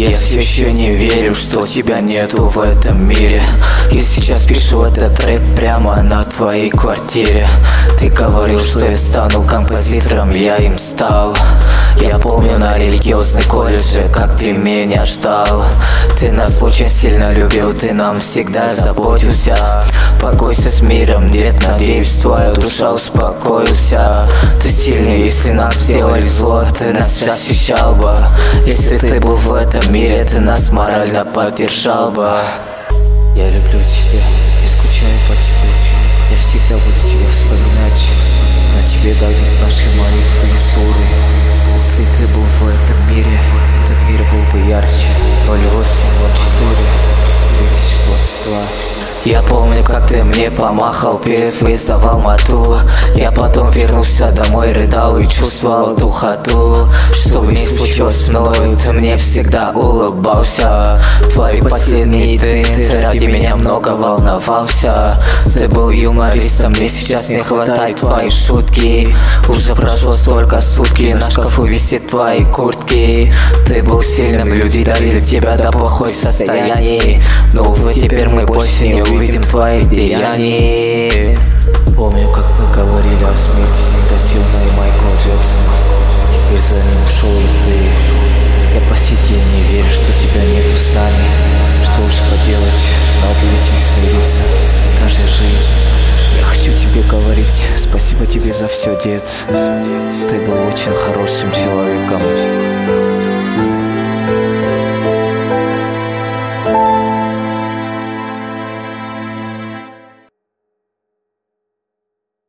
Я все еще не верю, что тебя нету в этом мире. Я сейчас пишу этот трек прямо на твоей квартире. Ты говорил, что я стану композитором, я им стал. Я помню на религиозной колледже, как ты меня ждал. Ты нас очень сильно любил, ты нам всегда заботился. Покойся с миром, дед, надеюсь, твоя душа успокоился. Ты сильный, если нам сделали зло, ты нас защищал бы. Если ты был в этом мире, ты нас морально поддержал бы. Я люблю тебя, я скучаю по тебе. Я всегда буду тебя вспоминать. На тебе дойдут наши молитвы и ссоры. Если ты был в этом мире, этот мир был бы ярче. 0804 2022. Я помню, как ты мне помахал перед выездом в Алмату. Я потом вернулся домой, рыдал и чувствовал духоту. Что бы ни случилось с мною, ты мне всегда улыбался. Твои последние дни, ты ради меня много волновался. Ты был юмористом, мне сейчас не хватает твоей шутки. Уже прошло столько сутки, на шкафу висит твои куртки. Ты был сильным, люди довели тебя до плохой состояния. Но увы, теперь мы больше не увидим твои деяния. Помню, как мы говорили о смерти Тентасиона и Майкла Джексона. Теперь за ним ушел и ты. Я по сей день не верю, что тебя нету с нами. Что уж поделать, надо этим смириться. Это же жизнь. Я хочу тебе говорить спасибо тебе за все, дед. Ты был очень хорошим человеком.